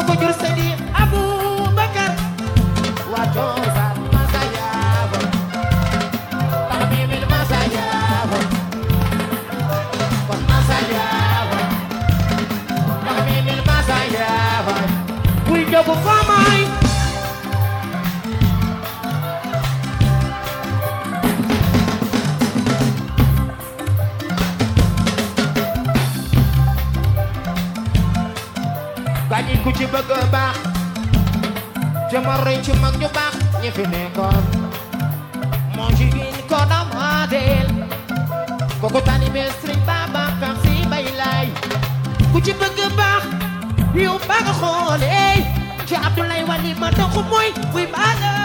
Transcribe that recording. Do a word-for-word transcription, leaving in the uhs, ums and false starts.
ko jur Seydi Aboubacar waa cosaan Masaya ba tamimil Masaya ba kon Masaya ba tamimil Masaya ba buy jobu famay gañi ku ci bëgg baax jamono ci mag ñu baax ñi fi nekkoon moo ci gin ko dama del kooku taalibe Sëriñ Babacar Si Bay Laay ku ci bëgg baax yow ba nga xoolee ci Abdoulaye Wali ma doxu mooy buy baax